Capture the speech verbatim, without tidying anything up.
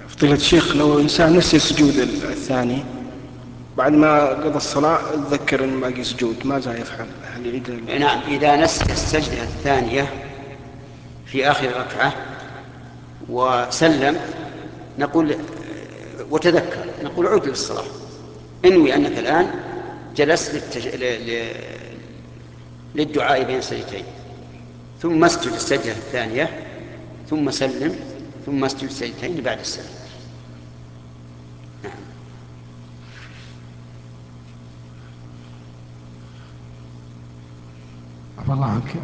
فضيلة الشيخ، لو إنسان نسي السجود الثاني بعد ما قضى الصلاة تذكر أن باقي سجود، ماذا يفعل؟ هل يعيد؟ نعم، إذا نسي السجدة الثانية في آخر ركعة وسلم نقول وتذكر نقول عد للصلاة، انوي أنك الآن جلست للتج... ل... ل... للدعاء بين السجدتين، ثم اسجد السجدة الثانية ثم سلم ثم اسجد السجدتين بعد السلام. نعم. عفى الله عنك.